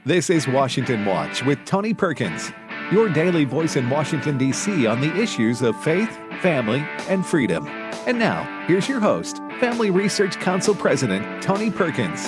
This is Washington Watch with Tony Perkins, your daily voice in Washington, D.C. on the issues of faith, family, and freedom. And now, here's your host, Family Research Council President Tony Perkins.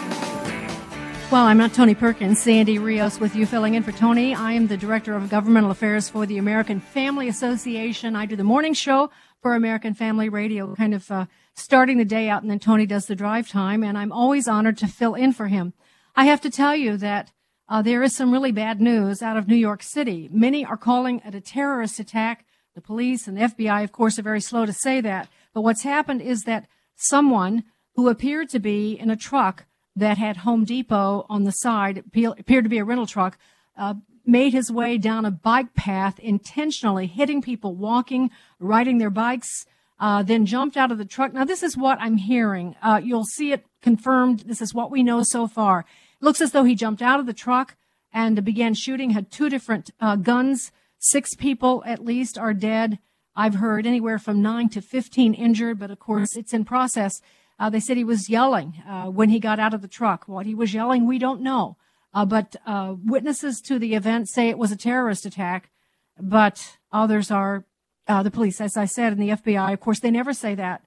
Well, I'm not Tony Perkins. Sandy Rios with you, filling in for Tony. I am the Director of Governmental Affairs for the American Family Association. I do the morning show for American Family Radio, kind of starting the day out, and then Tony does the drive time, and I'm always honored to fill in for him. I have to tell you that there is some really bad news out of New York City. Many are calling it a terrorist attack. The police and the FBI, of course, are very slow to say that. But what's happened is that someone who appeared to be in a truck that had Home Depot on the side, appeared to be a rental truck, made his way down a bike path, intentionally hitting people walking, riding their bikes, then jumped out of the truck. Now, this is what I'm hearing. You'll see it confirmed. This is what we know so far. It looks as though he jumped out of the truck and began shooting, had two different guns. 6 people at least are dead. I've heard anywhere from 9 to 15 injured, but of course it's in process. They said he was yelling when he got out of the truck. What he was yelling, we don't know. But witnesses to the event say it was a terrorist attack, but others are the police, as I said, and the FBI. Of course, they never say that.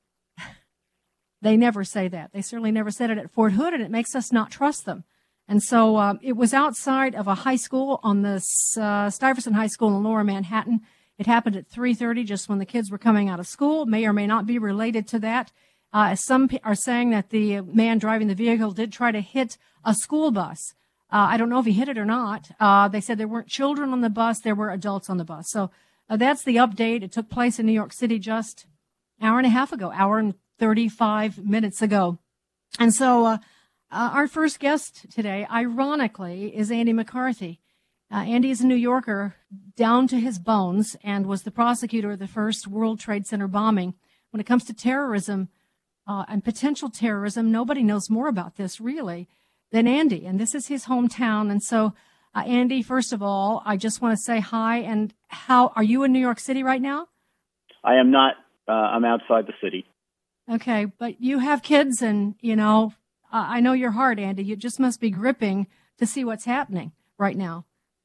They never say that. They certainly never said it at Fort Hood, and it makes us not trust them. And so it was outside of a high school on the Stuyvesant High School in Lower Manhattan. It happened at 3:30, just when the kids were coming out of school. May or may not be related to that. Some are saying that the man driving the vehicle did try to hit a school bus. I don't know if he hit it or not. They said there weren't children on the bus. There were adults on the bus. So that's the update. It took place in New York City just an hour and a half ago, hour and 35 minutes ago. And so our first guest today, ironically, is Andy McCarthy. Andy is a New Yorker down to his bones and was the prosecutor of the first World Trade Center bombing. When it comes to terrorism and potential terrorism, nobody knows more about this, really, than Andy. And this is his hometown. And so, Andy, first of all, I just want to say hi. And how are you in New York City right now? I am not. I'm outside the city. Okay, but you have kids, and, you know, I know your heart, Andy. You just must be gripping to see what's happening right now.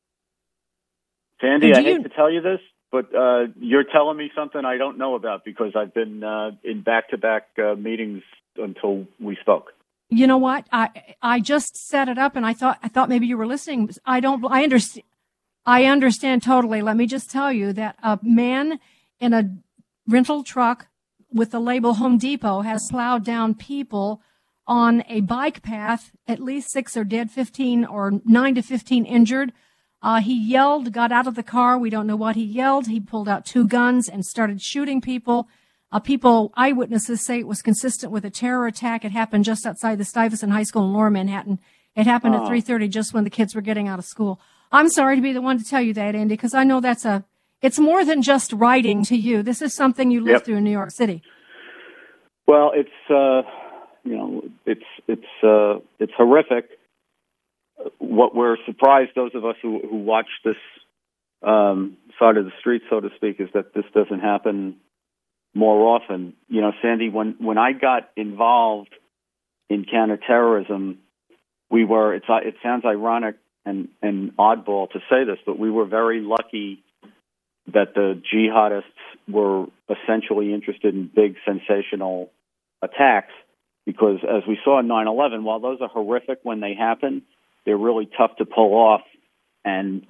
Sandy, I hate to tell you this, but you're telling me something I don't know about because I've been in back-to-back meetings until we spoke. You know what? I just set it up, and I thought maybe you were listening. I understand totally. Let me just tell you that a man in a rental truck with the label Home Depot has plowed down people on a bike path. At least 6 are dead, 15 or 9 to 15 injured. He yelled, got out of the car. We don't know what he yelled. He pulled out 2 guns and started shooting people. Eyewitnesses say it was consistent with a terror attack. It happened just outside the Stuyvesant High School in Lower Manhattan. It happened at 3:30, just when the kids were getting out of school. I'm sorry to be the one to tell you that, Andy, because I know it's more than just writing to you. This is something you live through in New York City. Well, it's horrific. What we're surprised, those of us who watch this side of the street, so to speak, is that this doesn't happen more often. You know, Sandy, when I got involved in counterterrorism, it sounds ironic and oddball to say this, but we were very lucky that the jihadists were essentially interested in big sensational attacks, because as we saw in 9/11, while those are horrific when they happen, they're really tough to pull off, and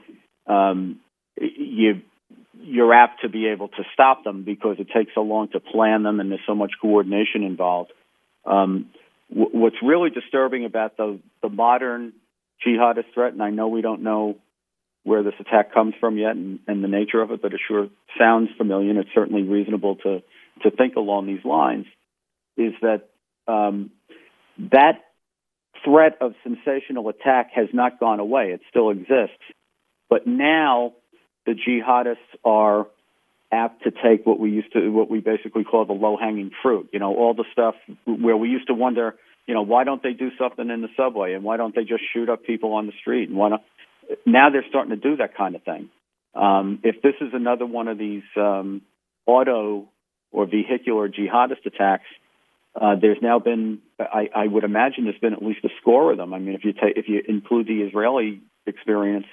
you're apt to be able to stop them because it takes so long to plan them and there's so much coordination involved. What's really disturbing about the modern jihadist threat, and I know we don't know where this attack comes from yet and the nature of it, but it sure sounds familiar, and it's certainly reasonable to think along these lines, is that that threat of sensational attack has not gone away. It still exists. But now the jihadists are apt to take what we basically call the low-hanging fruit. You know, all the stuff where we used to wonder, you know, why don't they do something in the subway, and why don't they just shoot up people on the street, and why not? Now they're starting to do that kind of thing. If this is another one of these auto or vehicular jihadist attacks, There's now been, I would imagine, there's been at least a score of them. I mean, if you include the Israeli experience,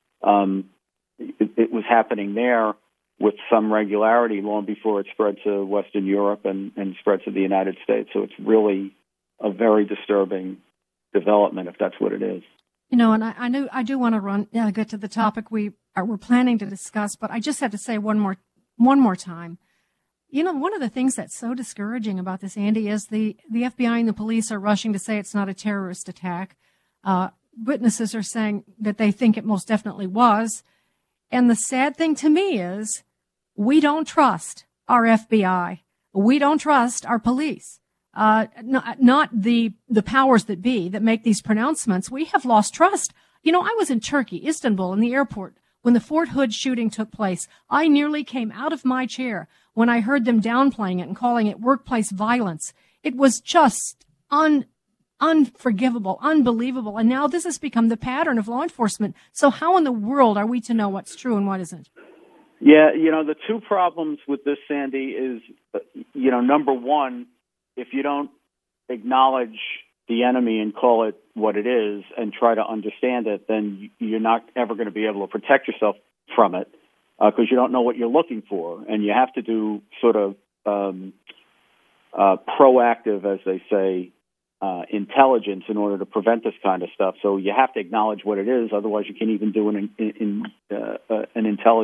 it was happening there with some regularity long before it spread to Western Europe and spread to the United States. So it's really a very disturbing development, if that's what it is. You know, and I do want to get to the topic we're planning to discuss, but I just have to say one more time. You know, one of the things that's so discouraging about this, Andy, is the FBI and the police are rushing to say it's not a terrorist attack. Witnesses are saying that they think it most definitely was. And the sad thing to me is we don't trust our FBI. We don't trust our police. Not the powers that be that make these pronouncements. We have lost trust. You know, I was in Turkey, Istanbul, in the airport when the Fort Hood shooting took place. I nearly came out of my chair when I heard them downplaying it and calling it workplace violence. It was just unforgivable, unbelievable. And now this has become the pattern of law enforcement. So how in the world are we to know what's true and what isn't? Yeah, you know, the two problems with this, Sandy, is, you know, number one, if you don't acknowledge the enemy and call it what it is and try to understand it, then you're not ever going to be able to protect yourself from it because you don't know what you're looking for. And you have to do sort of proactive, as they say, intelligence in order to prevent this kind of stuff. So you have to acknowledge what it is. Otherwise, you can't even do an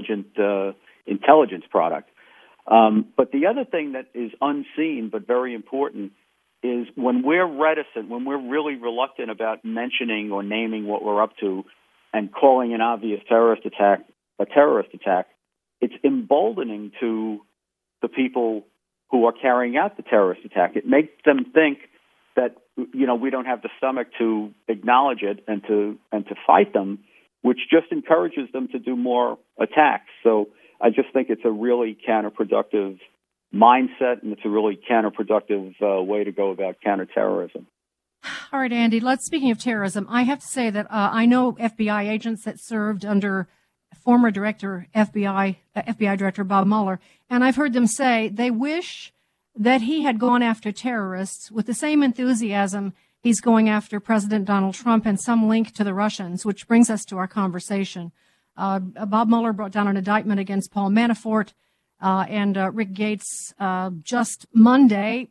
intelligence product. But the other thing that is unseen but very important is when we're reticent, when we're really reluctant about mentioning or naming what we're up to and calling an obvious terrorist attack a terrorist attack, it's emboldening to the people who are carrying out the terrorist attack. It makes them think that, you know, we don't have the stomach to acknowledge it and to fight them, which just encourages them to do more attacks. So I just think it's a really counterproductive mindset, and it's a really counterproductive way to go about counterterrorism. All right, Andy, speaking of terrorism, I have to say that I know FBI agents that served under former FBI Director Bob Mueller, and I've heard them say they wish that he had gone after terrorists with the same enthusiasm he's going after President Donald Trump and some link to the Russians, which brings us to our conversation. Bob Mueller brought down an indictment against Paul Manafort and Rick Gates just Monday,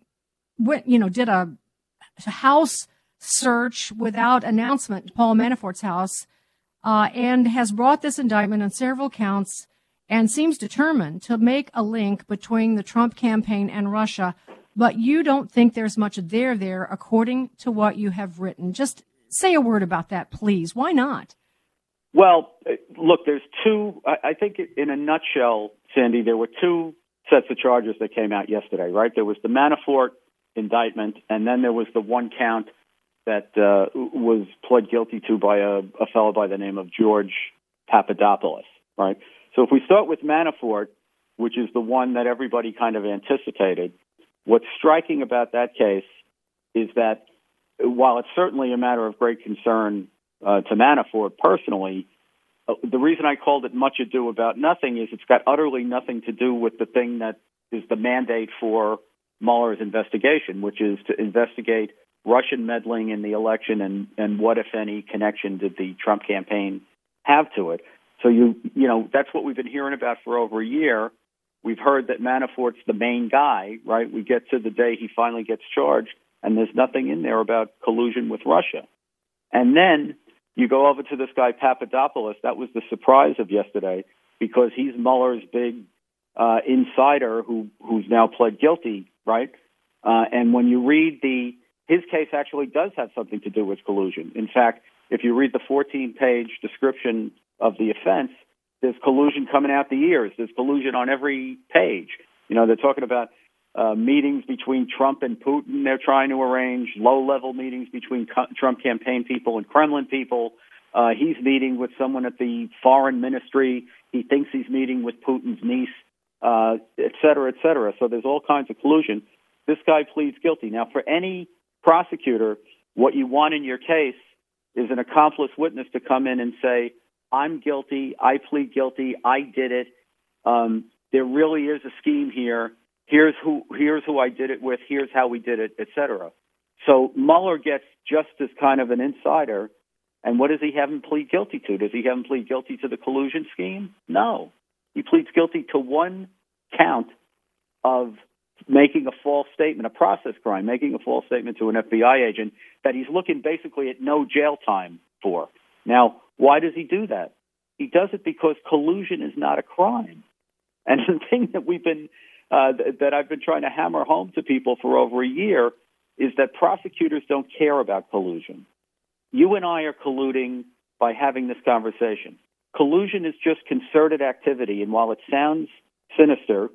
did a house search without announcement, Paul Manafort's house, and has brought this indictment on several counts and seems determined to make a link between the Trump campaign and Russia. But you don't think there's much there, according to what you have written. Just say a word about that, please. Why not? Well, look, there's two, I think in a nutshell, Sandy, there were two sets of charges that came out yesterday, right? There was the Manafort indictment, and then there was the one count that was pled guilty to by a fellow by the name of George Papadopoulos, right? So if we start with Manafort, which is the one that everybody kind of anticipated, what's striking about that case is that while it's certainly a matter of great concern to Manafort personally, the reason I called it much ado about nothing is it's got utterly nothing to do with the thing that is the mandate for Mueller's investigation, which is to investigate Russian meddling in the election and what, if any, connection did the Trump campaign have to it. So, you know, that's what we've been hearing about for over a year. We've heard that Manafort's the main guy, right? We get to the day he finally gets charged, and there's nothing in there about collusion with Russia. And then you go over to this guy, Papadopoulos. That was the surprise of yesterday because he's Mueller's big insider who's now pled guilty, right? And when you read his case actually does have something to do with collusion. In fact, if you read the 14-page description of the offense, there's collusion coming out the ears. There's collusion on every page. You know, they're talking about meetings between Trump and Putin they're trying to arrange, low-level meetings between Trump campaign people and Kremlin people. He's meeting with someone at the foreign ministry. He thinks he's meeting with Putin's niece, et cetera, et cetera. So there's all kinds of collusion. This guy pleads guilty. Now, for any prosecutor, what you want in your case is an accomplice witness to come in and say, I'm guilty, I plead guilty, I did it. There really is a scheme here, here's who I did it with, here's how we did it, etc. So Mueller gets just as kind of an insider. And what does he have him plead guilty to? Does he have him plead guilty to the collusion scheme? No. He pleads guilty to one count of making a false statement, a process crime, making a false statement to an FBI agent that he's looking basically at no jail time for. Now, why does he do that? He does it because collusion is not a crime. And the thing that that I've been trying to hammer home to people for over a year is that prosecutors don't care about collusion. You and I are colluding by having this conversation. Collusion is just concerted activity, and while it sounds sinister,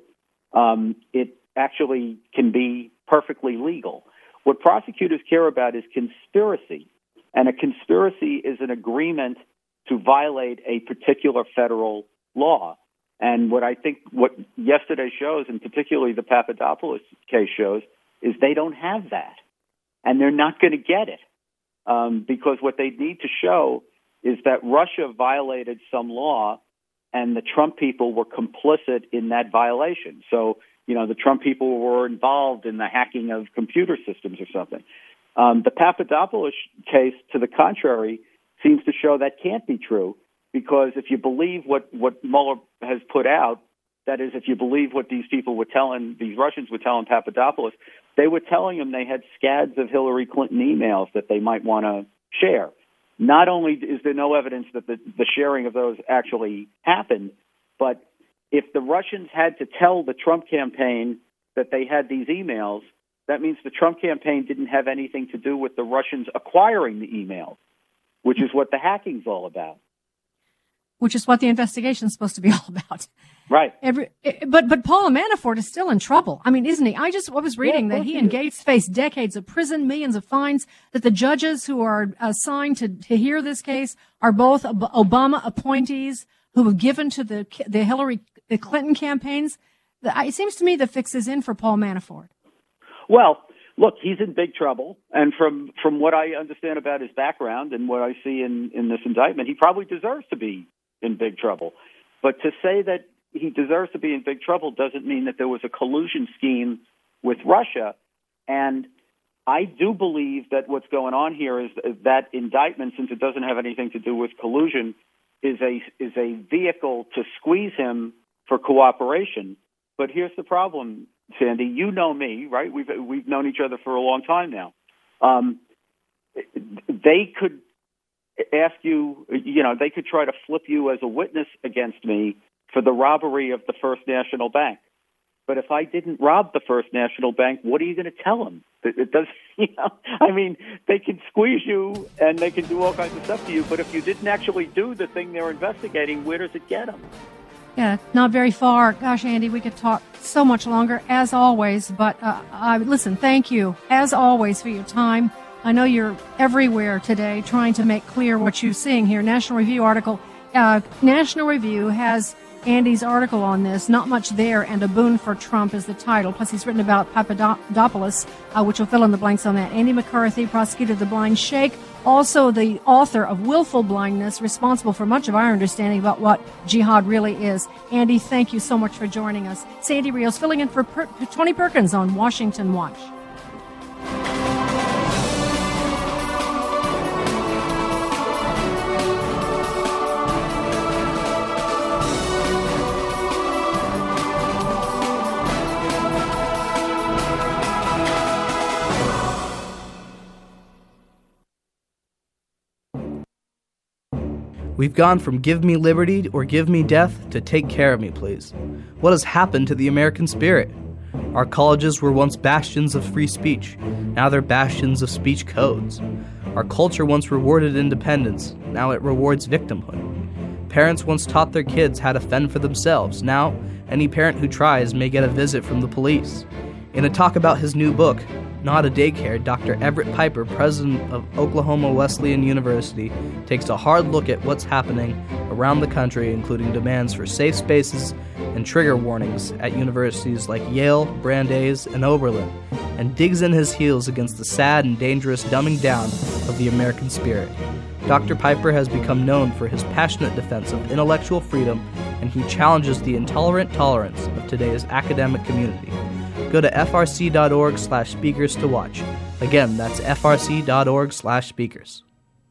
it actually can be perfectly legal. What prosecutors care about is conspiracy, and a conspiracy is an agreement to violate a particular federal law. And what yesterday shows, and particularly the Papadopoulos case shows, is they don't have that, and they're not going to get it. Because what they need to show is that Russia violated some law and the Trump people were complicit in that violation. So, the Trump people were involved in the hacking of computer systems or something. The Papadopoulos case, to the contrary, seems to show that can't be true, because if you believe what Mueller has put out, that is, if you believe what these Russians were telling Papadopoulos, they were telling him they had scads of Hillary Clinton emails that they might want to share. Not only is there no evidence that the sharing of those actually happened, but if the Russians had to tell the Trump campaign that they had these emails, that means the Trump campaign didn't have anything to do with the Russians acquiring the emails, which is what the hacking's all about. Which is what the investigation is supposed to be all about. Right. But Paul Manafort is still in trouble. I mean, isn't he? I was reading that he and Gates face decades of prison, millions of fines, that the judges who are assigned to hear this case are both Obama appointees who were given to the Hillary Clinton campaigns. It seems to me the fix is in for Paul Manafort. Well, look, he's in big trouble. And from what I understand about his background and what I see in this indictment, he probably deserves to be in big trouble. But to say that he deserves to be in big trouble doesn't mean that there was a collusion scheme with Russia. And I do believe that what's going on here is that indictment, since it doesn't have anything to do with collusion, is a vehicle to squeeze him for cooperation. But here's the problem, Sandy. You know me, right? We've known each other for a long time now. They could ask you, they could try to flip you as a witness against me for the robbery of the First National Bank. But if I didn't rob the First National Bank, what are you going to tell them? It does, I mean, they can squeeze you and they can do all kinds of stuff to you, but if you didn't actually do the thing they're investigating, where does it get them? Yeah, not very far. Gosh, Andy, we could talk so much longer, as always. But listen, thank you, as always, for your time. I know you're everywhere today trying to make clear what you're seeing here. National Review has Andy's article on this, Not Much There, and A Boon for Trump is the title. Plus, he's written about Papadopoulos, which will fill in the blanks on that. Andy McCarthy, prosecutor of the blind sheikh, also the author of Willful Blindness, responsible for much of our understanding about what jihad really is. Andy, thank you so much for joining us. Sandy Rios filling in for Tony Perkins on Washington Watch. We've gone from give me liberty or give me death to take care of me, please. What has happened to the American spirit? Our colleges were once bastions of free speech. Now they're bastions of speech codes. Our culture once rewarded independence. Now it rewards victimhood. Parents once taught their kids how to fend for themselves. Now, any parent who tries may get a visit from the police. In a talk about his new book, Not a Daycare, Dr. Everett Piper, president of Oklahoma Wesleyan University, takes a hard look at what's happening around the country, including demands for safe spaces and trigger warnings at universities like Yale, Brandeis, and Oberlin, and digs in his heels against the sad and dangerous dumbing down of the American spirit. Dr. Piper has become known for his passionate defense of intellectual freedom, and he challenges the intolerant tolerance of today's academic community. Go to frc.org/speakers to watch. Again, that's frc.org/speakers.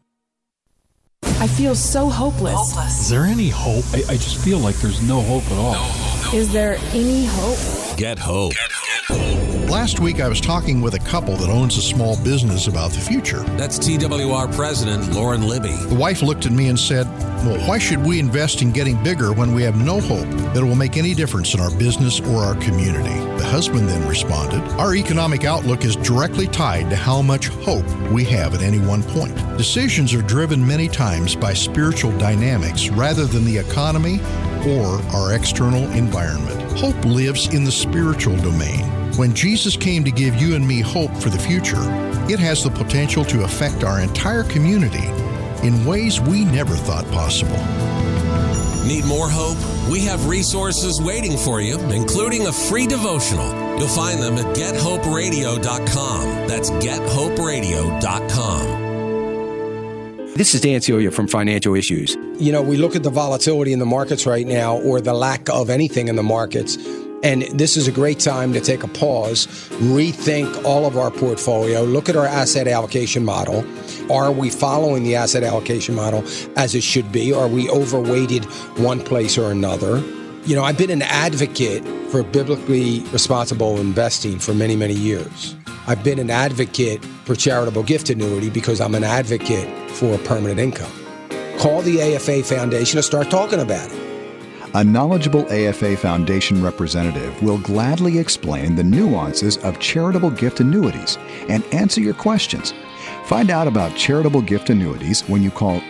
I feel so hopeless. Is there any hope? I just feel like there's no hope at all. Is there any hope? Get hope. Last week, I was talking with a couple that owns a small business about the future. That's TWR President Lauren Libby. The wife looked at me and said, well, why should we invest in getting bigger when we have no hope that it will make any difference in our business or our community? The husband then responded, our economic outlook is directly tied to how much hope we have at any one point. Decisions are driven many times by spiritual dynamics rather than the economy or our external environment. Hope lives in the spiritual domain. When Jesus came to give you and me hope for the future, it has the potential to affect our entire community in ways we never thought possible. Need more hope? We have resources waiting for you, including a free devotional. You'll find them at GetHopeRadio.com. That's GetHopeRadio.com. This is Dan Celia from Financial Issues. You know, we look at the volatility in the markets right now, or the lack of anything in the markets, and this is a great time to take a pause, rethink all of our portfolio, look at our asset allocation model. Are we following the asset allocation model as it should be? Are we overweighted one place or another? You know, I've been an advocate for biblically responsible investing for many, many years. I've been an advocate for charitable gift annuity because I'm an advocate for permanent income. Call the AFA Foundation and start talking about it. A knowledgeable AFA Foundation representative will gladly explain the nuances of charitable gift annuities and answer your questions. Find out about charitable gift annuities when you call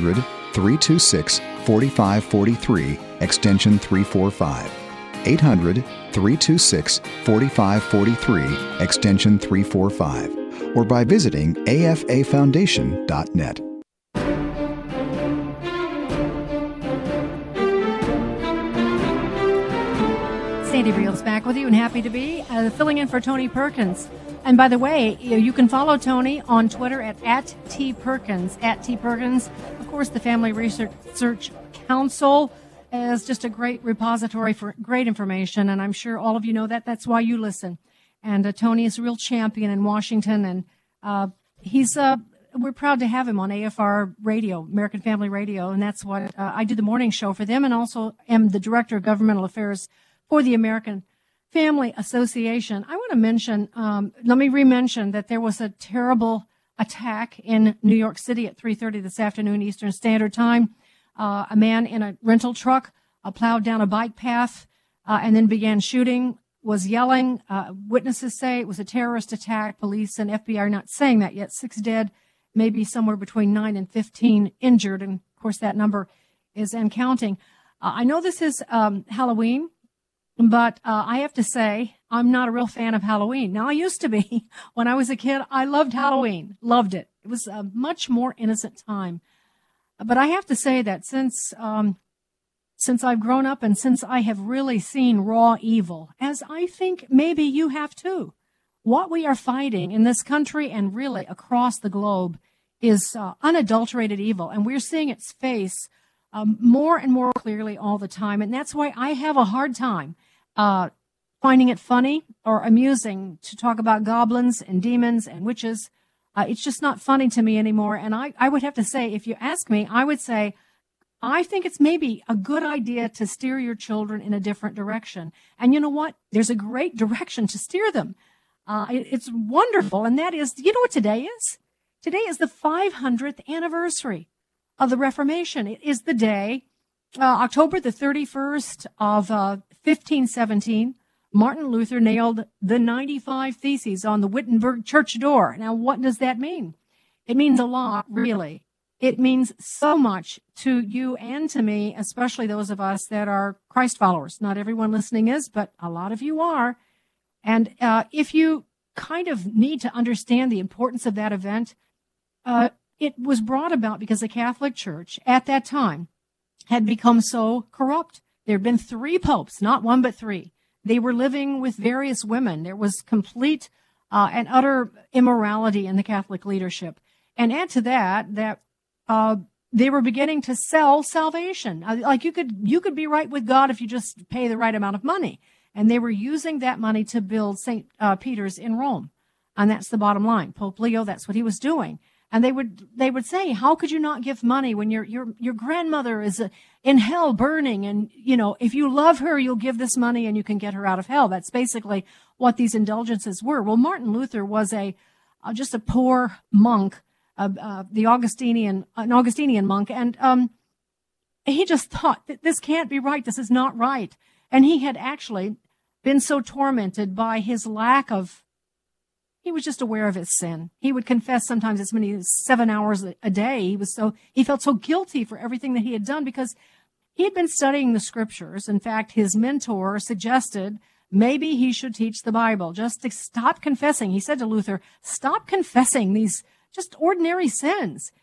800-326-4543, extension 345. 800-326-4543, extension 345, or by visiting afafoundation.net. Sandy Rios back with you, and happy to be filling in for Tony Perkins. And by the way, you can follow Tony on Twitter at @TPerkins, @TPerkins. Of course, the Family Research Council is just a great repository for great information, and I'm sure all of you know that. That's why you listen. And Tony is a real champion in Washington, and we're proud to have him on AFR Radio, American Family Radio, and that's what I do the morning show for them, and also am the Director of Governmental Affairs for the American Family Association. I want to mention, let me re-mention that there was a terrible attack in New York City at 3:30 this afternoon Eastern Standard Time. A man in a rental truck plowed down a bike path and then began shooting, was yelling. Witnesses say it was a terrorist attack. Police and FBI are not saying that yet. 6 dead, maybe somewhere between 9 and 15 injured. And, of course, that number is and counting. I know this is Halloween, but I have to say I'm not a real fan of Halloween. Now, I used to be. When I was a kid, I loved Halloween, loved it. It was a much more innocent time. But I have to say that since I've grown up and since I have really seen raw evil, as I think maybe you have too, what we are fighting in this country and really across the globe is unadulterated evil. And we're seeing its face more and more clearly all the time. And that's why I have a hard time finding it funny or amusing to talk about goblins and demons and witches. It's just not funny to me anymore. And I would have to say, if you ask me, I would say, I think it's maybe a good idea to steer your children in a different direction. And you know what? There's a great direction to steer them. It's wonderful. And that is, you know what today is? Today is the 500th anniversary of the Reformation. It is the day, October the 31st of 1517, Martin Luther nailed the 95 Theses on the Wittenberg church door. Now, what does that mean? It means a lot, really. It means so much to you and to me, especially those of us that are Christ followers. Not everyone listening is, but a lot of you are. And if you kind of need to understand the importance of that event, it was brought about because the Catholic Church at that time had become so corrupt. There had been 3 popes, not 1 but 3. They were living with various women. There was complete and utter immorality in the Catholic leadership. And add to that, they were beginning to sell salvation. Like you could be right with God if you just pay the right amount of money. And they were using that money to build St. Peter's in Rome. And that's the bottom line. Pope Leo, that's what he was doing. And they would say, how could you not give money when your grandmother is in hell burning? And, if you love her, you'll give this money and you can get her out of hell. That's basically what these indulgences were. Well, Martin Luther was just a poor monk, an Augustinian monk. And, he just thought that this can't be right. This is not right. And he had actually been so tormented by his he was just aware of his sin. He would confess sometimes as many as 7 hours a day. He felt so guilty for everything that he had done because he had been studying the scriptures. In fact, his mentor suggested maybe he should teach the Bible, just to stop confessing. He said to Luther, stop confessing these just ordinary sins.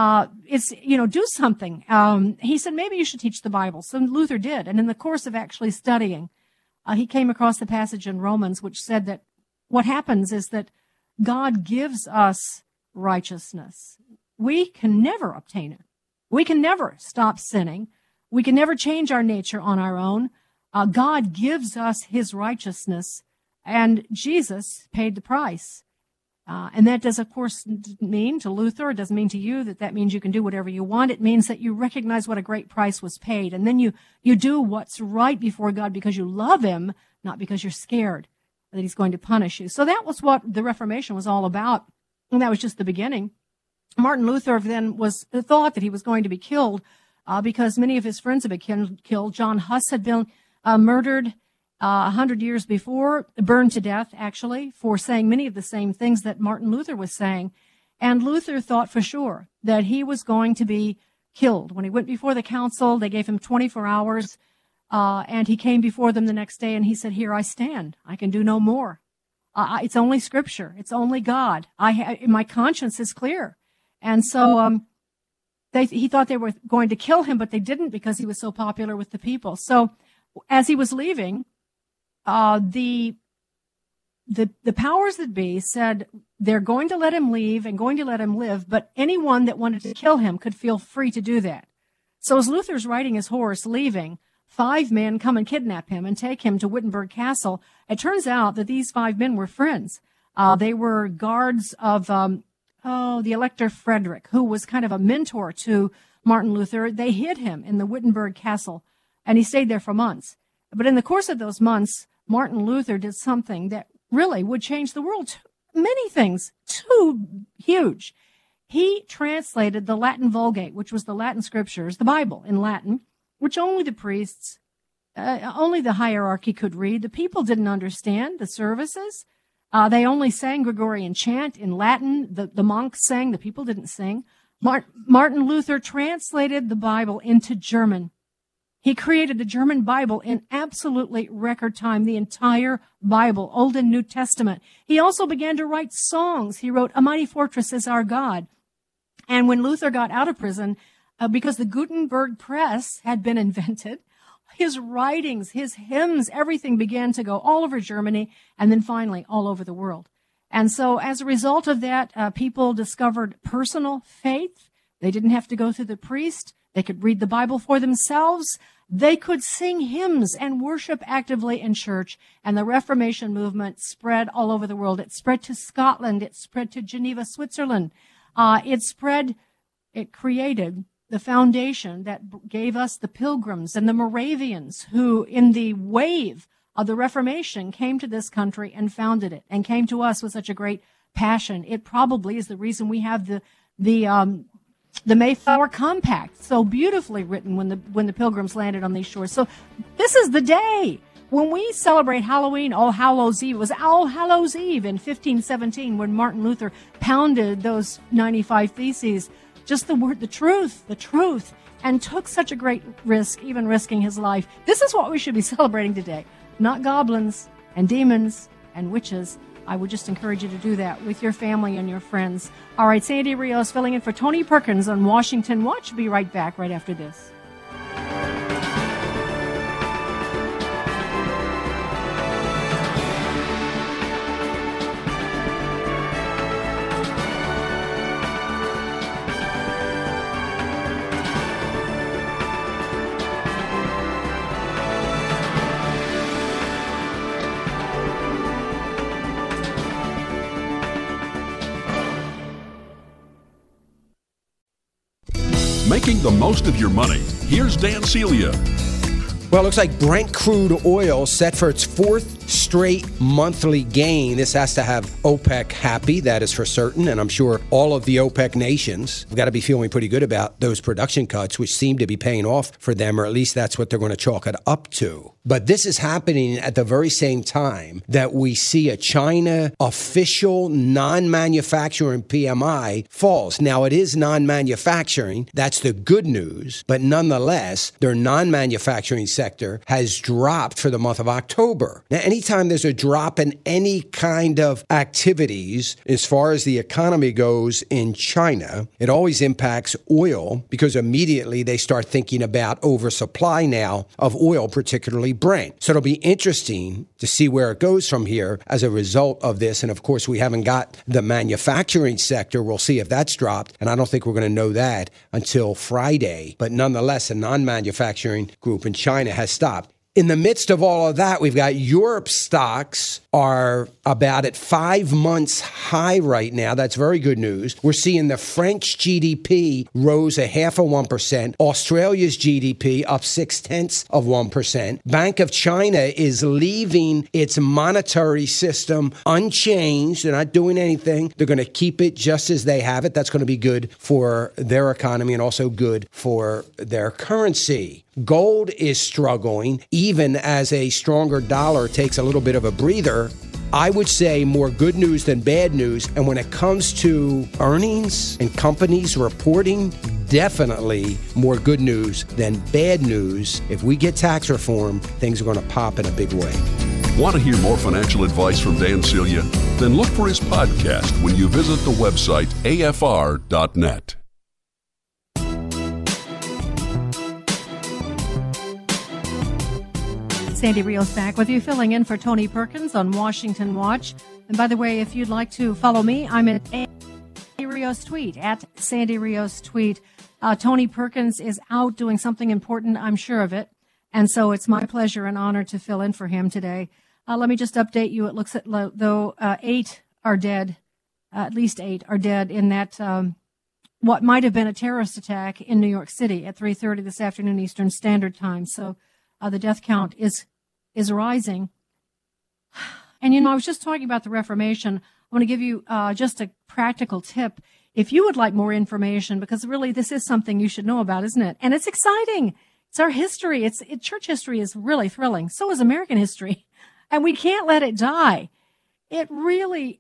Do something. He said, maybe you should teach the Bible. So Luther did. And in the course of actually studying, he came across the passage in Romans, which said that what happens is that God gives us righteousness. We can never obtain it. We can never stop sinning. We can never change our nature on our own. God gives us his righteousness, and Jesus paid the price. And that does, of course, mean to Luther, it doesn't mean to you that means you can do whatever you want. It means that you recognize what a great price was paid. And then you do what's right before God because you love him, not because you're scared that he's going to punish you. So that was what the Reformation was all about. And that was just the beginning. Martin Luther then thought that he was going to be killed because many of his friends had been killed. John Huss had been murdered 100 years before, burned to death, actually, for saying many of the same things that Martin Luther was saying. And Luther thought for sure that he was going to be killed. When he went before the council, they gave him 24 hours, and he came before them the next day, and he said, here I stand. I can do no more. It's only Scripture. It's only God. My conscience is clear. And so he thought they were going to kill him, but they didn't because he was so popular with the people. So as he was leaving, the powers that be said they're going to let him leave and going to let him live, but anyone that wanted to kill him could feel free to do that. So as Luther's riding his horse leaving, 5 men come and kidnap him and take him to Wittenberg Castle. It turns out that these 5 men were friends. They were guards of the Elector Frederick, who was kind of a mentor to Martin Luther. They hid him in the Wittenberg Castle, and he stayed there for months. But in the course of those months, Martin Luther did something that really would change the world. Many things, too huge. He translated the Latin Vulgate, which was the Latin scriptures, the Bible in Latin, which only the priests, only the hierarchy could read. The people didn't understand the services. They only sang Gregorian chant in Latin. The monks sang, the people didn't sing. Martin Luther translated the Bible into German. He created the German Bible in absolutely record time, the entire Bible, Old and New Testament. He also began to write songs. He wrote, "A Mighty Fortress is Our God." And when Luther got out of prison, because the Gutenberg press had been invented, his writings, his hymns, everything began to go all over Germany and then finally all over the world. And so as a result of that, people discovered personal faith. They didn't have to go through the priest. They could read the Bible for themselves. They could sing hymns and worship actively in church. And the Reformation movement spread all over the world. It spread to Scotland. It spread to Geneva, Switzerland. It created the foundation that gave us the Pilgrims and the Moravians, who in the wave of the Reformation came to this country and founded it and came to us with such a great passion. It probably is the reason we have the Mayflower Compact, so beautifully written when the Pilgrims landed on these shores. So this is the day when we celebrate Halloween, All Hallows Eve. It was All Hallows Eve in 1517 when Martin Luther pounded those 95 Theses, just the word, the truth, and took such a great risk, even risking his life. This is what we should be celebrating today, not goblins and demons and witches. I would just encourage you to do that with your family and your friends. All right, Sandy Rios filling in for Tony Perkins on Washington Watch. Be right back right after this. Making the most of your money. Here's Dan Celia. Well, it looks like Brent crude oil set for its fourth straight monthly gain. This has to have OPEC happy, that is for certain. And I'm sure all of the OPEC nations have got to be feeling pretty good about those production cuts, which seem to be paying off for them, or at least that's what they're going to chalk it up to. But this is happening at the very same time that we see a China official non-manufacturing PMI falls. Now, it is non-manufacturing. That's the good news. But nonetheless, their non-manufacturing sector has dropped for the month of October. Now, anytime there's a drop in any kind of activities as far as the economy goes in China, it always impacts oil because immediately they start thinking about oversupply now of oil, particularly Brent. So it'll be interesting to see where it goes from here as a result of this. And of course, we haven't got the manufacturing sector. We'll see if that's dropped. And I don't think we're going to know that until Friday. But nonetheless, a non-manufacturing group in China has stopped. In the midst of all of that, we've got Europe stocks are about at 5 months high right now. That's very good news. We're seeing the French GDP rose 0.5%. Australia's GDP up 0.6%. Bank of China is leaving its monetary system unchanged. They're not doing anything. They're going to keep it just as they have it. That's going to be good for their economy and also good for their currency. Gold is struggling, even as a stronger dollar takes a little bit of a breather. I would say more good news than bad news. And when it comes to earnings and companies reporting, definitely more good news than bad news. If we get tax reform, things are going to pop in a big way. Want to hear more financial advice from Dan Celia? Then look for his podcast when you visit the website afr.net. Sandy Rios back with you, filling in for Tony Perkins on Washington Watch. And by the way, if you'd like to follow me, I'm at Sandy Rios Tweet, at Sandy Rios Tweet. Tony Perkins is out doing something important, I'm sure of it. And so it's my pleasure and honor to fill in for him today. Let me just update you. It looks though 8 are dead, at least 8 are dead in that what might have been a terrorist attack in New York City at 3:30 this afternoon Eastern Standard Time. So the death count is rising. And, I was just talking about the Reformation. I want to give you just a practical tip. If you would like more information, because really this is something you should know about, isn't it? And it's exciting. It's our history. Church history is really thrilling. So is American history. And we can't let it die. It really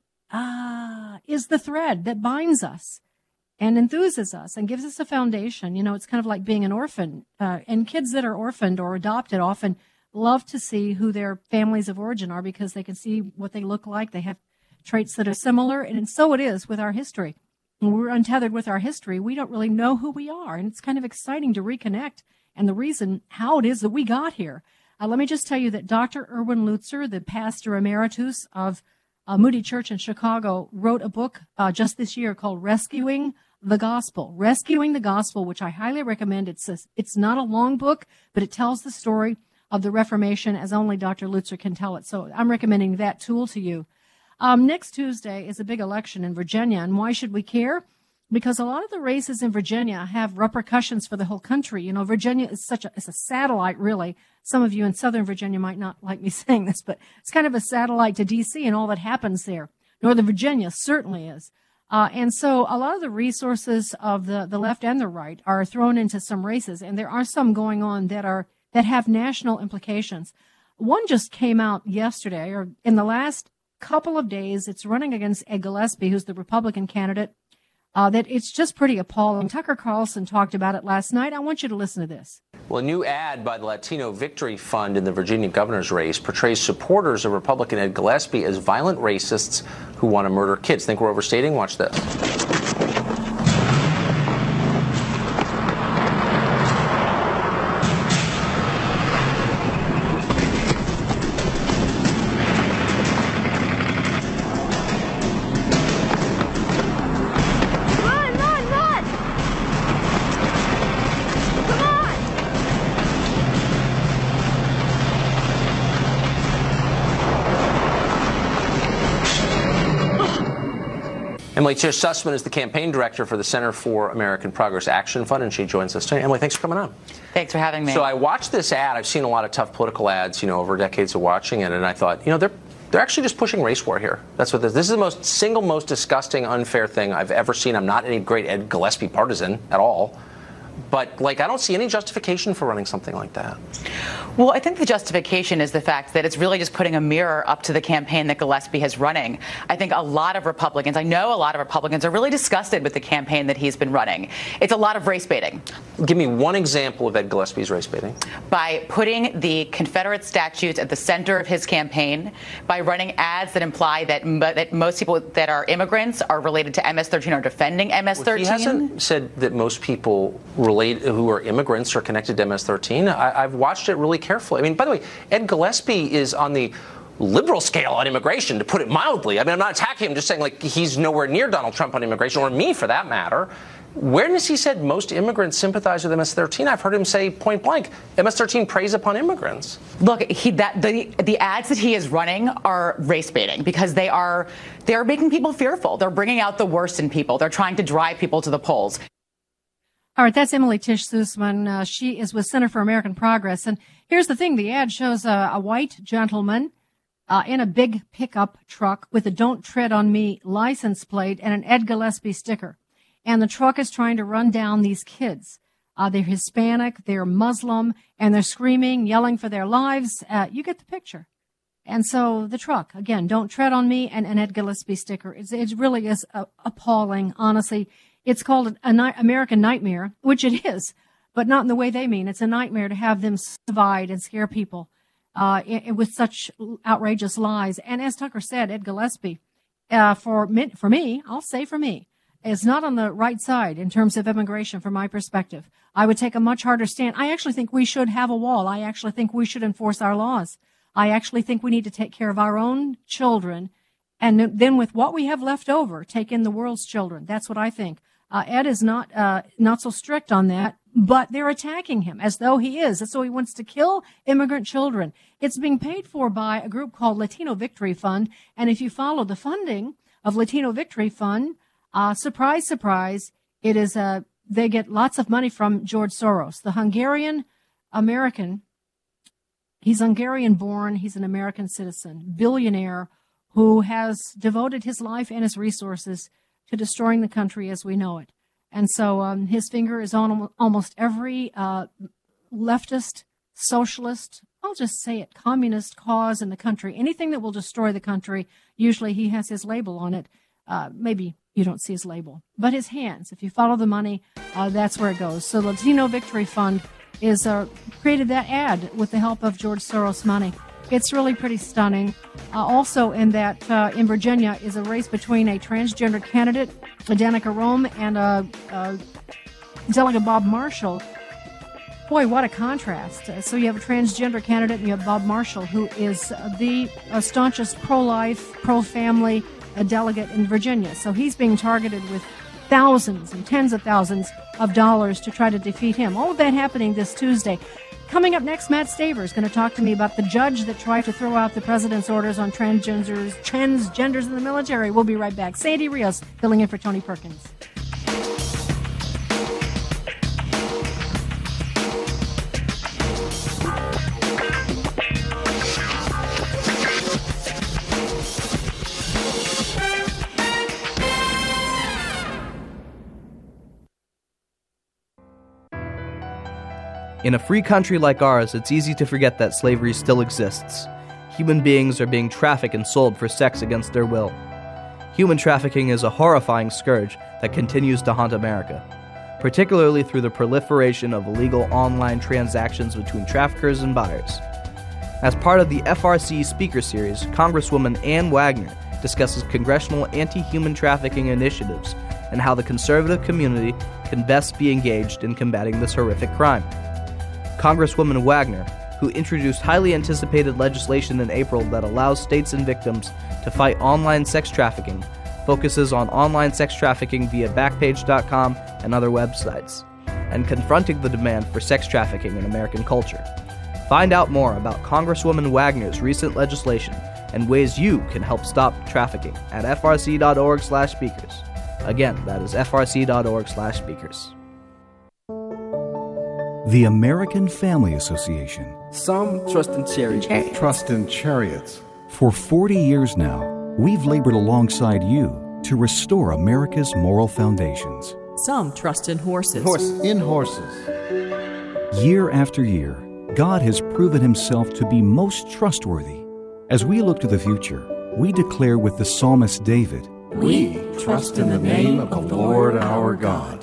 is the thread that binds us and enthuses us and gives us a foundation. It's kind of like being an orphan. And kids that are orphaned or adopted often love to see who their families of origin are because they can see what they look like. They have traits that are similar. And so it is with our history. When we're untethered with our history, we don't really know who we are. And it's kind of exciting to reconnect and the reason how it is that we got here. Let me just tell you that Dr. Erwin Lutzer, the pastor emeritus of Moody Church in Chicago, wrote a book just this year called Rescuing the Gospel. Rescuing the Gospel, which I highly recommend. It's not a long book, but it tells the story of the Reformation as only Dr. Lutzer can tell it. So I'm recommending that tool to you. Next Tuesday is a big election in Virginia, and why should we care? Because a lot of the races in Virginia have repercussions for the whole country. Virginia is it's a satellite, really. Some of you in Southern Virginia might not like me saying this, but it's kind of a satellite to D.C. and all that happens there. Northern Virginia certainly is. And so a lot of the resources of the left and the right are thrown into some races, and there are some going on that have national implications. One just came out yesterday, or in the last couple of days. It's running against Ed Gillespie, who's the Republican candidate. That it's just pretty appalling. Tucker Carlson talked about it last night. I want you to listen to this. Well, a new ad by the Latino Victory Fund in the Virginia governor's race portrays supporters of Republican Ed Gillespie as violent racists who want to murder kids. Think we're overstating? Watch this. And Emily Tish Sussman is the campaign director for the Center for American Progress Action Fund, and she joins us today. Emily, thanks for coming on. Thanks for having me. So I watched this ad. I've seen a lot of tough political ads, over decades of watching it, and I thought, they're actually just pushing race war here. That's what this is. The single most disgusting, unfair thing I've ever seen. I'm not any great Ed Gillespie partisan at all. But, I don't see any justification for running something like that. Well, I think the justification is the fact that it's really just putting a mirror up to the campaign that Gillespie is running. I think a lot of Republicans, I know a lot of Republicans are really disgusted with the campaign that he's been running. It's a lot of race baiting. Give me one example of Ed Gillespie's race baiting. By putting the Confederate statues at the center of his campaign, by running ads that imply that most people that are immigrants are related to MS-13 or defending MS-13. Well, he hasn't said that most people who are immigrants are connected to MS-13. I've watched it really carefully. I mean, by the way, Ed Gillespie is on the liberal scale on immigration, to put it mildly. I mean, I'm not attacking him, I'm just saying he's nowhere near Donald Trump on immigration, or me for that matter. When has he said most immigrants sympathize with MS-13? I've heard him say point blank, MS-13 preys upon immigrants. Look, the ads that he is running are race baiting because they're making people fearful. They're bringing out the worst in people. They're trying to drive people to the polls. All right, that's Emily Tish Sussman. She is with Center for American Progress. And here's the thing. The ad shows a white gentleman in a big pickup truck with a Don't Tread on Me license plate and an Ed Gillespie sticker. And the truck is trying to run down these kids. They're Hispanic, they're Muslim, and they're screaming, yelling for their lives. You get the picture. And so the truck, again, Don't Tread on Me and an Ed Gillespie sticker. It really is appalling, honestly. It's called an American nightmare, which it is, but not in the way they mean. It's a nightmare to have them divide and scare people with such outrageous lies. And as Tucker said, Ed Gillespie, for me, I'll say for me, is not on the right side in terms of immigration from my perspective. I would take a much harder stand. I actually think we should have a wall. I actually think we should enforce our laws. I actually think we need to take care of our own children, and then with what we have left over, take in the world's children. That's what I think. Ed is not so strict on that, but they're attacking him as though he is. As though he wants to kill immigrant children. It's being paid for by a group called Latino Victory Fund. And if you follow the funding of Latino Victory Fund, surprise, surprise, it is they get lots of money from George Soros, the Hungarian American. He's Hungarian born. He's an American citizen, billionaire who has devoted his life and his resources to destroying the country as we know it. And so his finger is on almost every leftist, socialist, I'll just say it, communist cause in the country. Anything that will destroy the country, usually he has his label on it. Maybe you don't see his label, but his hands. If you follow the money, that's where it goes. So Latino Victory Fund is created that ad with the help of George Soros money. It's really pretty stunning. Also in Virginia is a race between a transgender candidate, Danica Rome, and Delegate Bob Marshall. Boy, what a contrast. So you have a transgender candidate and you have Bob Marshall, who is the staunchest pro-life, pro-family delegate in Virginia. So he's being targeted with thousands and tens of thousands of dollars to try to defeat him. All of that happening this Tuesday. Coming up next, Matt Staver is going to talk to me about the judge that tried to throw out the president's orders on transgenders in the military. We'll be right back. Sandy Rios filling in for Tony Perkins. In a free country like ours, it's easy to forget that slavery still exists. Human beings are being trafficked and sold for sex against their will. Human trafficking is a horrifying scourge that continues to haunt America, particularly through the proliferation of illegal online transactions between traffickers and buyers. As part of the FRC Speaker Series, Congresswoman Ann Wagner discusses congressional anti-human trafficking initiatives and how the conservative community can best be engaged in combating this horrific crime. Congresswoman Wagner, who introduced highly anticipated legislation in April that allows states and victims to fight online sex trafficking, focuses on online sex trafficking via Backpage.com and other websites, and confronting the demand for sex trafficking in American culture. Find out more about Congresswoman Wagner's recent legislation and ways you can help stop trafficking at frc.org/speakers. Again, that is frc.org/speakers. The American Family Association. Some trust in chariots. Trust in chariots. For 40 years now, we've labored alongside you to restore America's moral foundations. Some trust in horses. In horses. Year after year, God has proven himself to be most trustworthy. As we look to the future, we declare with the psalmist David, We trust in the name of the Lord our God.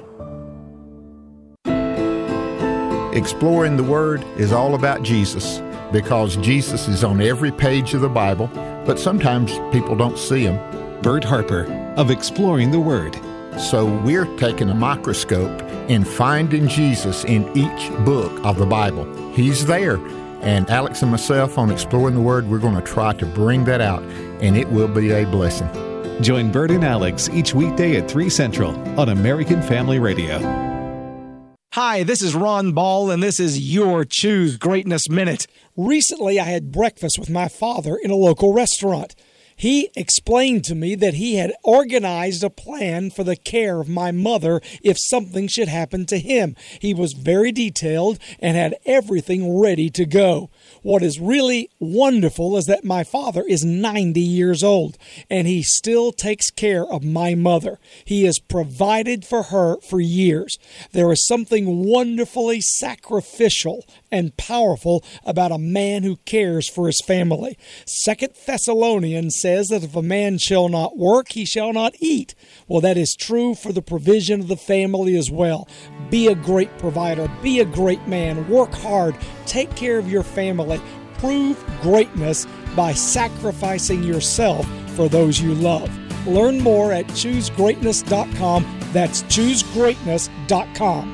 Exploring the Word is all about Jesus, because Jesus is on every page of the Bible, but sometimes people don't see him. Bert Harper of Exploring the Word. So we're taking a microscope and finding Jesus in each book of the Bible. He's there. And Alex and myself on Exploring the Word, we're going to try to bring that out, and it will be a blessing. Join Bert and Alex each weekday at 3 Central on American Family Radio. Hi, this is Ron Ball, and this is your Choose Greatness Minute. Recently, I had breakfast with my father in a local restaurant. He explained to me that he had organized a plan for the care of my mother if something should happen to him. He was very detailed and had everything ready to go. What is really wonderful is that my father is 90 years old, and he still takes care of my mother. He has provided for her for years. There is something wonderfully sacrificial and powerful about a man who cares for his family. 2 Thessalonians says that if a man shall not work, he shall not eat. Well, that is true for the provision of the family as well. Be a great provider. Be a great man. Work hard. Take care of your family. Prove greatness by sacrificing yourself for those you love. Learn more at choosegreatness.com. That's choosegreatness.com.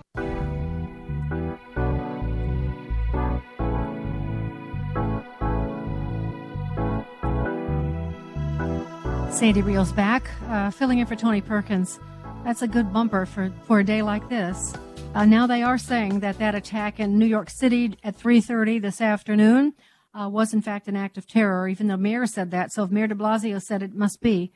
Sandy Rios back, filling in for Tony Perkins. That's a good bumper for a day like this. Now they are saying that attack in New York City at 3:30 this afternoon was in fact an act of terror, even though Mayor said that. So if Mayor de Blasio said it must be.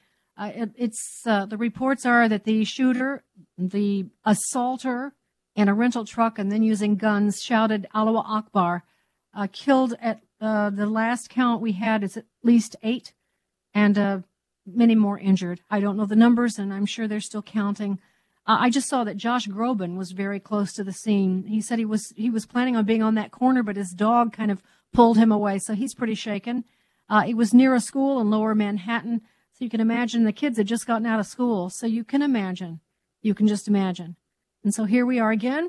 The reports are that the shooter, the assaulter, in a rental truck and then using guns shouted Allahu Akbar, killed at the last count we had is at least 8, and many more injured. I don't know the numbers, and I'm sure they're still counting. I just saw that Josh Groban was very close to the scene. He said he was planning on being on that corner, but his dog kind of pulled him away, so he's pretty shaken. It was near a school in Lower Manhattan, so you can imagine the kids had just gotten out of school. So you can just imagine. And so here we are again.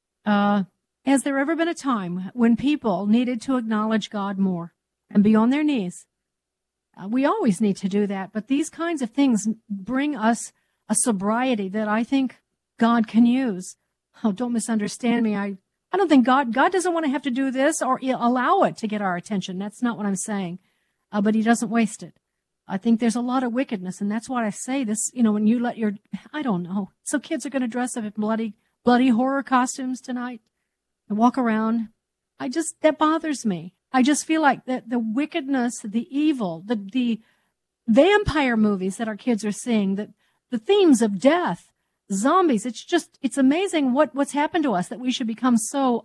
Has there ever been a time when people needed to acknowledge God more and be on their knees? We always need to do that, but these kinds of things bring us a sobriety that I think God can use. Oh, don't misunderstand me. I don't think God doesn't want to have to do this or allow it to get our attention. That's not what I'm saying. But he doesn't waste it. I think there's a lot of wickedness, and that's why I say this, when you let I don't know. So kids are going to dress up in bloody horror costumes tonight and walk around. That bothers me. I just feel like that the wickedness, the evil, the vampire movies that our kids are seeing, the themes of death, zombies. It's amazing what's happened to us that we should become so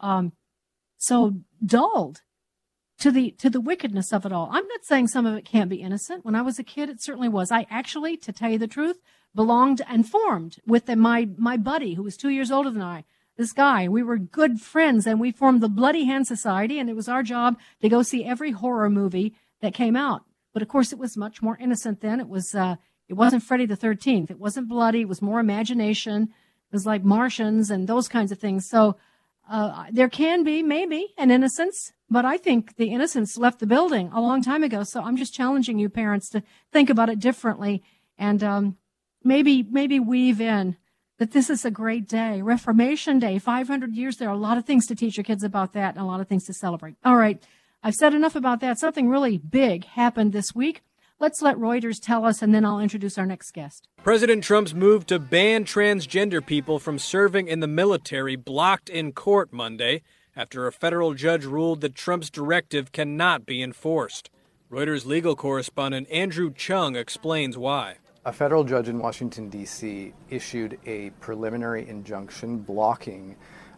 dulled to the wickedness of it all. I'm not saying some of it can't be innocent. When I was a kid, it certainly was. I actually, to tell you the truth, belonged and formed with my buddy who was 2 years older than I. This guy, we were good friends, and we formed the Bloody Hand Society, and it was our job to go see every horror movie that came out. But of course, it was much more innocent then. It wasn't Friday the 13th. It wasn't bloody. It was more imagination. It was like Martians and those kinds of things. So there can be maybe an innocence, but I think the innocence left the building a long time ago. So I'm just challenging you parents to think about it differently and maybe weave in that this is a great day. Reformation Day, 500 years. There are a lot of things to teach your kids about that and a lot of things to celebrate. All right. I've said enough about that. Something really big happened this week. Let's let Reuters tell us, and then I'll introduce our next guest. President Trump's move to ban transgender people from serving in the military blocked in court Monday after a federal judge ruled that Trump's directive cannot be enforced. Reuters legal correspondent Andrew Chung explains why. A federal judge in Washington, D.C. issued a preliminary injunction blocking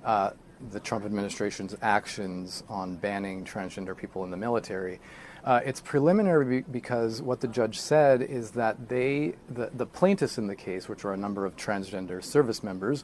the Trump administration's actions on banning transgender people in the military. It's preliminary because what the judge said is that the plaintiffs in the case, which are a number of transgender service members,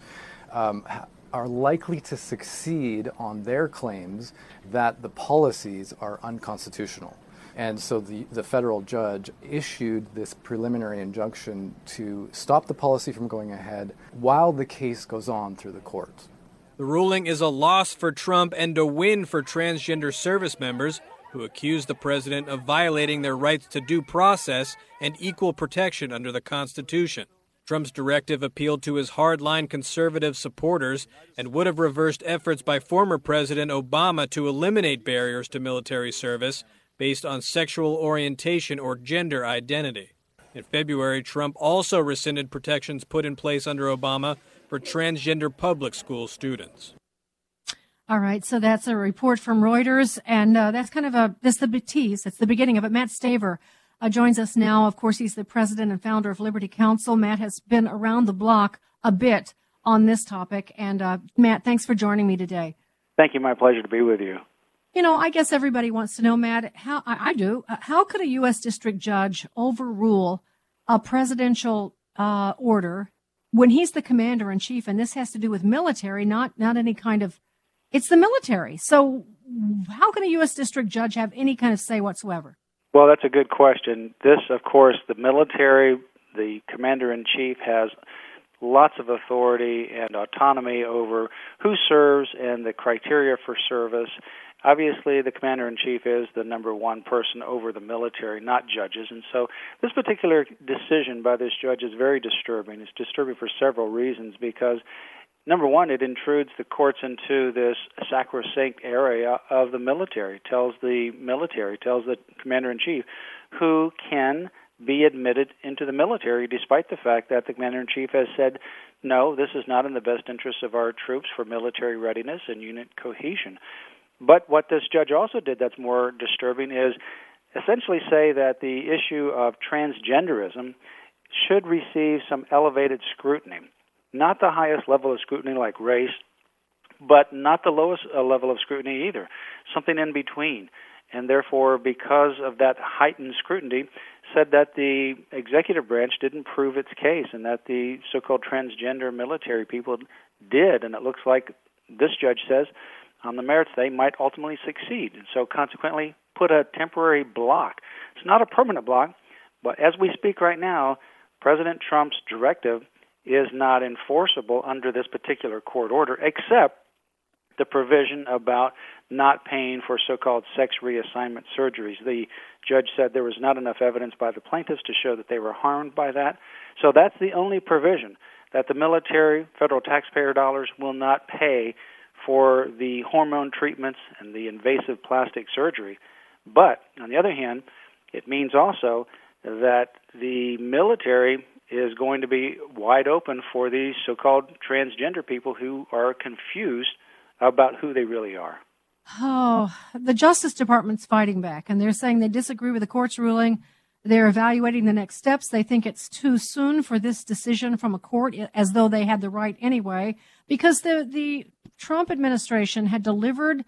are likely to succeed on their claims that the policies are unconstitutional. And so the federal judge issued this preliminary injunction to stop the policy from going ahead while the case goes on through the courts. The ruling is a loss for Trump and a win for transgender service members who accuse the president of violating their rights to due process and equal protection under the Constitution. Trump's directive appealed to his hardline conservative supporters and would have reversed efforts by former President Obama to eliminate barriers to military service based on sexual orientation or gender identity. In February, Trump also rescinded protections put in place under Obama for transgender public school students. All right, so that's a report from Reuters, and that's kind of this is the tease. It's the beginning of it. Matt Staver joins us now. Of course, he's the president and founder of Liberty Counsel. Matt has been around the block a bit on this topic, and Matt, thanks for joining me today. Thank you. My pleasure to be with you. You know, I guess everybody wants to know, Matt, how could a U.S. district judge overrule a presidential order when he's the commander-in-chief, and this has to do with military, not any kind of, it's the military. So how can a U.S. district judge have any kind of say whatsoever? Well, that's a good question. This, of course, the military, the commander-in-chief has lots of authority and autonomy over who serves and the criteria for service. Obviously, the commander-in-chief is the number one person over the military, not judges. And so this particular decision by this judge is very disturbing. It's disturbing for several reasons because, number one, it intrudes the courts into this sacrosanct area of the military, tells the commander-in-chief who can be admitted into the military despite the fact that the commander-in-chief has said, no, this is not in the best interest of our troops for military readiness and unit cohesion. But what this judge also did that's more disturbing is essentially say that the issue of transgenderism should receive some elevated scrutiny. Not the highest level of scrutiny like race, but not the lowest level of scrutiny either, something in between. And therefore, because of that heightened scrutiny, said that the executive branch didn't prove its case and that the so-called transgender military people did. And it looks like this judge says on the merits they might ultimately succeed. And so consequently put a temporary block. It's not a permanent block, but as we speak right now, President Trump's directive is not enforceable under this particular court order, except the provision about not paying for so-called sex reassignment surgeries. The judge said there was not enough evidence by the plaintiffs to show that they were harmed by that. So that's the only provision, that the military, federal taxpayer dollars, will not pay for the hormone treatments and the invasive plastic surgery. But, on the other hand, it means also that the military is going to be wide open for these so-called transgender people who are confused about who they really are. Oh, the Justice Department's fighting back, and they're saying they disagree with the court's ruling. They're evaluating the next steps. They think it's too soon for this decision from a court, as though they had the right anyway, because the Trump administration had delivered,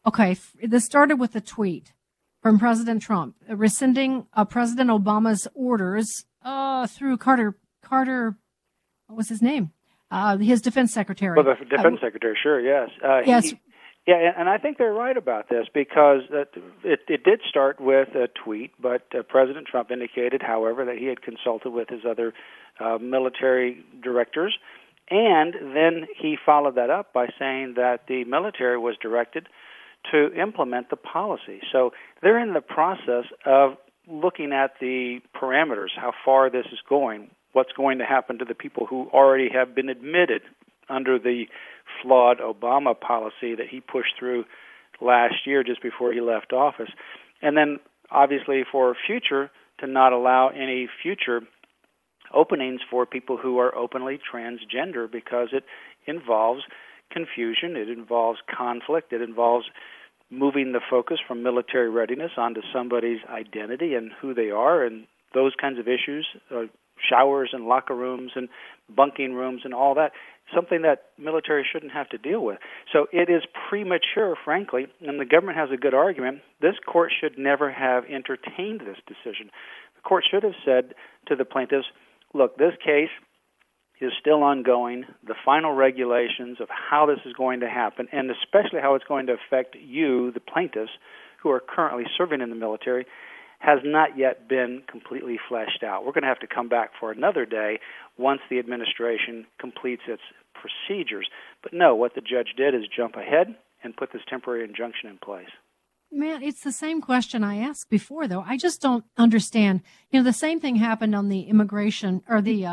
this started with a tweet from President Trump rescinding President Obama's orders through Carter, what was his name? His defense secretary. Well, the defense secretary, sure, yes. Yes. And I think they're right about this because it did start with a tweet, but President Trump indicated, however, that he had consulted with his other military directors, and then he followed that up by saying that the military was directed to implement the policy. So they're in the process of looking at the parameters, how far this is going, what's going to happen to the people who already have been admitted under the flawed Obama policy that he pushed through last year just before he left office. And then, obviously, for future, to not allow any future openings for people who are openly transgender because it involves confusion, it involves conflict, it involves moving the focus from military readiness onto somebody's identity and who they are, and those kinds of issues showers and locker rooms and bunking rooms and all that, something that military shouldn't have to deal with. So it is premature, frankly, and the government has a good argument. This court should never have entertained this decision. The court should have said to the plaintiffs, look, this case is still ongoing. The final regulations of how this is going to happen, and especially how it's going to affect you, the plaintiffs, who are currently serving in the military, has not yet been completely fleshed out. We're going to have to come back for another day once the administration completes its procedures. But no, what the judge did is jump ahead and put this temporary injunction in place. Man, it's the same question I asked before, though. I just don't understand. You know, the same thing happened on the immigration or the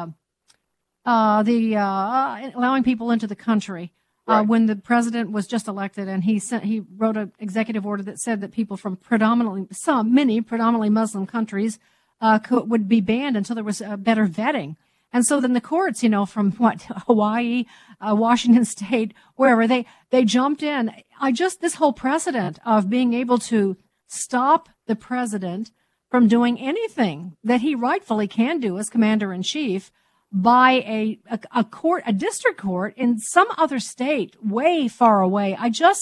allowing people into the country. Right. When the president was just elected, and he wrote an executive order that said that people from many predominantly Muslim countries would be banned until there was better vetting. And so then the courts, from Hawaii, Washington State, wherever, they jumped in. This whole precedent of being able to stop the president from doing anything that he rightfully can do as commander-in-chief by a district court in some other state way far away.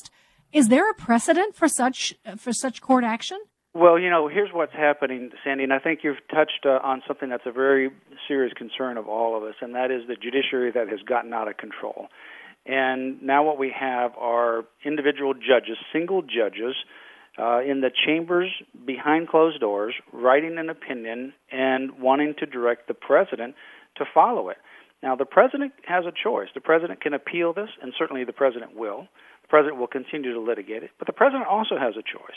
Is there a precedent for such court action? Well, here's what's happening, Sandy, and I think you've touched on something that's a very serious concern of all of us, and that is the judiciary that has gotten out of control. And now what we have are individual judges, single judges, in the chambers behind closed doors, writing an opinion and wanting to direct the president to follow it. Now, the president has a choice. The president can appeal this, and certainly the president will. The president will continue to litigate it, but the president also has a choice.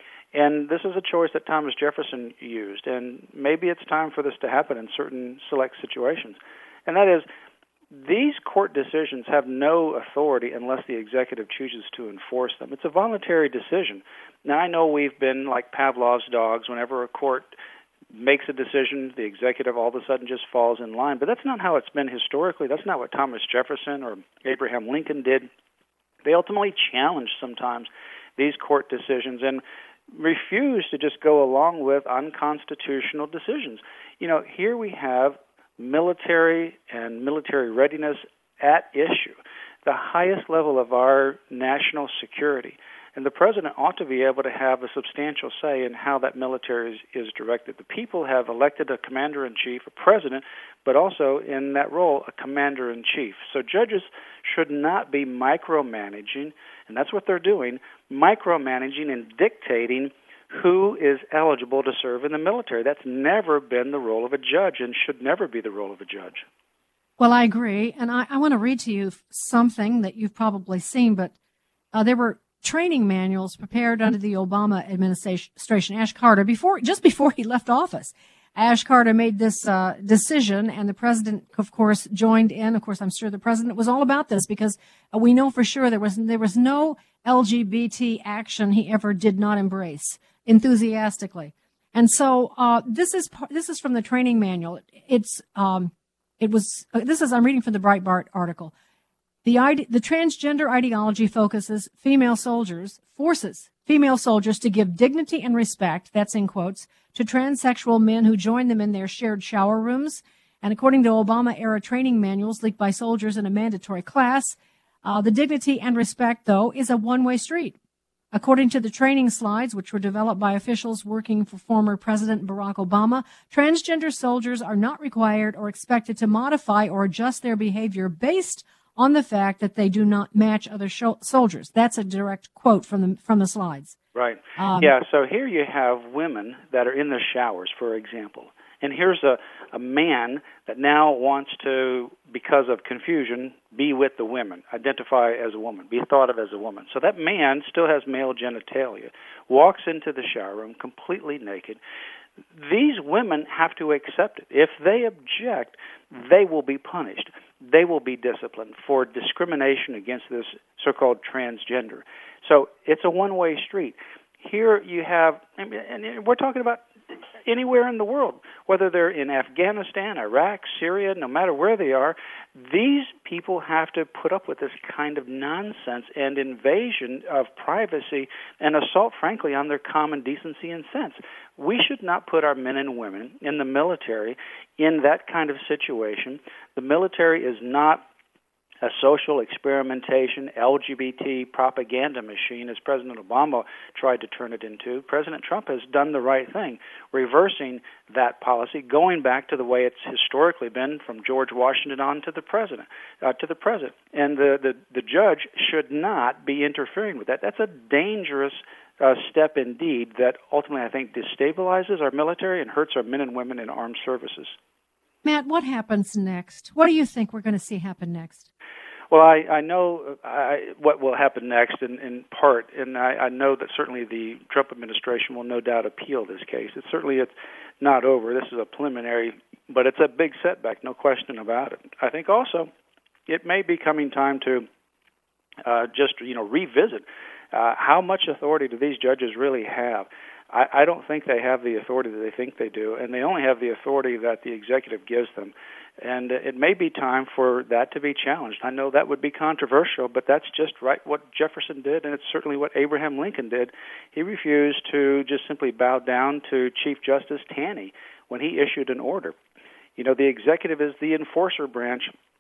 And this is a choice that Thomas Jefferson used, and maybe it's time for this to happen in certain select situations. And that is, these court decisions have no authority unless the executive chooses to enforce them. It's a voluntary decision. Now, I know we've been like Pavlov's dogs. Whenever a court makes a decision, the executive all of a sudden just falls in line. But that's not how it's been historically. That's not what Thomas Jefferson or Abraham Lincoln did. They ultimately challenged sometimes these court decisions and refused to just go along with unconstitutional decisions. Here we have military and military readiness at issue, the highest level of our national security. And the president ought to be able to have a substantial say in how that military is directed. The people have elected a commander-in-chief, a president, but also in that role, a commander-in-chief. So judges should not be micromanaging, and that's what they're doing, micromanaging and dictating who is eligible to serve in the military. That's never been the role of a judge and should never be the role of a judge. Well, I agree, and I want to read to you something that you've probably seen, but there were training manuals prepared under the Obama administration. Ash Carter, just before he left office, Ash Carter made this decision, and the president, of course, joined in. Of course, I'm sure the president was all about this because we know for sure there was no LGBT action he ever did not embrace enthusiastically. And so this is from the training manual. I'm reading from the Breitbart article. The transgender ideology forces female soldiers to give dignity and respect, that's in quotes, to transsexual men who join them in their shared shower rooms. And according to Obama-era training manuals leaked by soldiers in a mandatory class, the dignity and respect, though, is a one-way street. According to the training slides, which were developed by officials working for former President Barack Obama, transgender soldiers are not required or expected to modify or adjust their behavior based on the fact that they do not match other soldiers. That's a direct quote from the slides. Right. So here you have women that are in the showers, for example. And here's a man that now wants to, because of confusion, be with the women, identify as a woman, be thought of as a woman. So that man still has male genitalia, walks into the shower room completely naked. These women have to accept it. If they object, they will be punished. They will be disciplined for discrimination against this so-called transgender. So it's a one-way street. Here you have, and we're talking about anywhere in the world, whether they're in Afghanistan, Iraq, Syria, no matter where they are. These people have to put up with this kind of nonsense and invasion of privacy and assault, frankly, on their common decency and sense. We should not put our men and women in the military in that kind of situation. The military is not a social experimentation, LGBT propaganda machine, as President Obama tried to turn it into. President Trump has done the right thing, reversing that policy, going back to the way it's historically been from George Washington on to the president. And the judge should not be interfering with that. That's a dangerous step indeed that ultimately I think destabilizes our military and hurts our men and women in armed services. Matt, what happens next? What do you think we're going to see happen next? Well, I know what will happen next in part, and I know that certainly the Trump administration will no doubt appeal this case. It's not over. This is a preliminary, but it's a big setback, no question about it. I think also it may be coming time to just revisit how much authority do these judges really have. I don't think they have the authority that they think they do, and they only have the authority that the executive gives them. And it may be time for that to be challenged. I know that would be controversial, but that's just right what Jefferson did, and it's certainly what Abraham Lincoln did. He refused to just simply bow down to Chief Justice Taney when he issued an order. The executive is the enforcer branch,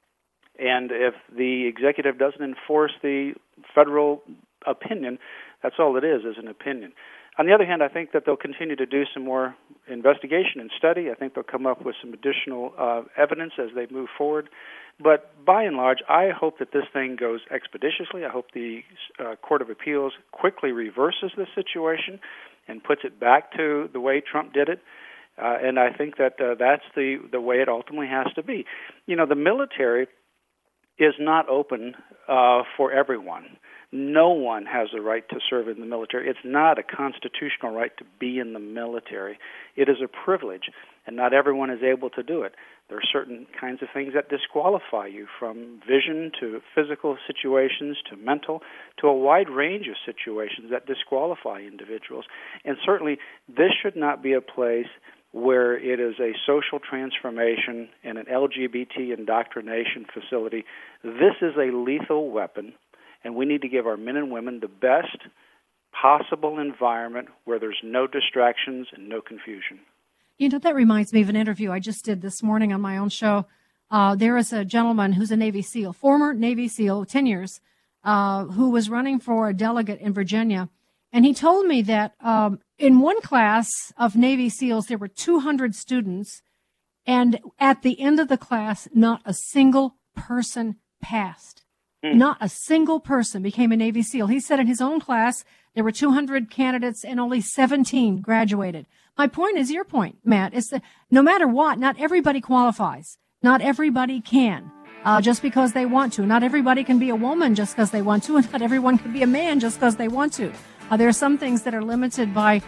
and if the executive doesn't enforce the federal opinion, that's all it is an opinion. On the other hand, I think that they'll continue to do some more investigation and study. I think they'll come up with some additional evidence as they move forward. But by and large, I hope that this thing goes expeditiously. I hope the Court of Appeals quickly reverses the situation and puts it back to the way Trump did it. And I think that that's the way it ultimately has to be. The military is not open for everyone. No one has the right to serve in the military. It's not a constitutional right to be in the military. It is a privilege, and not everyone is able to do it. There are certain kinds of things that disqualify you, from vision to physical situations to mental, to a wide range of situations that disqualify individuals. And certainly this should not be a place where it is a social transformation and an LGBT indoctrination facility. This is a lethal weapon, and we need to give our men and women the best possible environment where there's no distractions and no confusion. That reminds me of an interview I just did this morning on my own show. There is a gentleman who's a Navy SEAL, former Navy SEAL, 10 years, who was running for a delegate in Virginia. And he told me that in one class of Navy SEALs, there were 200 students. And at the end of the class, not a single person passed. Not a single person became a Navy SEAL. He said in his own class, there were 200 candidates and only 17 graduated. My point is your point, Matt, is that no matter what, not everybody qualifies. Not everybody can just because they want to. Not everybody can be a woman just because they want to, and not everyone can be a man just because they want to. There are some things that are limited by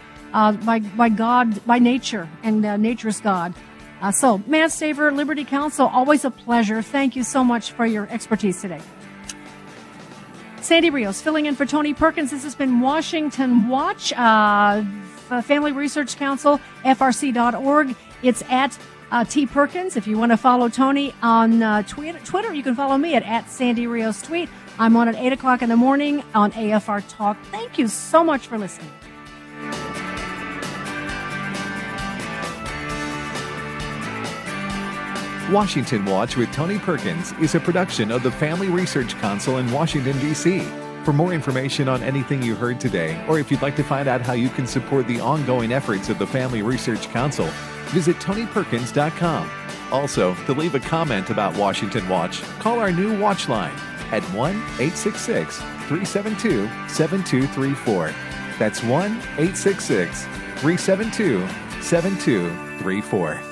God, by nature, and nature's God. So, Matt Staver, Liberty Counsel, always a pleasure. Thank you so much for your expertise today. Sandy Rios filling in for Tony Perkins. This has been Washington Watch, Family Research Council, FRC.org. It's at T. Perkins. If you want to follow Tony on Twitter, you can follow me at Sandy Rios Tweet. I'm on at 8 o'clock in the morning on AFR Talk. Thank you so much for listening. Washington Watch with Tony Perkins is a production of the Family Research Council in Washington, D.C. For more information on anything you heard today, or if you'd like to find out how you can support the ongoing efforts of the Family Research Council, visit TonyPerkins.com. Also, to leave a comment about Washington Watch, call our new Watch line at 1-866-372-7234. That's 1-866-372-7234.